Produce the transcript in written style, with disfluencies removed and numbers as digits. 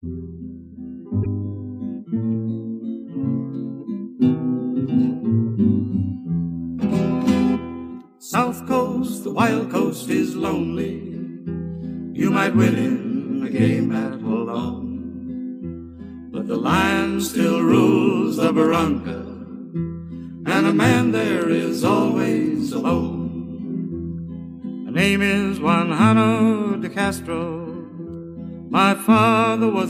South Coast, the wild coast is lonely. You might win a game at alone, but the lion still rules the barranca, and a man there is always alone. My name is Juan Jano de Castro. My father was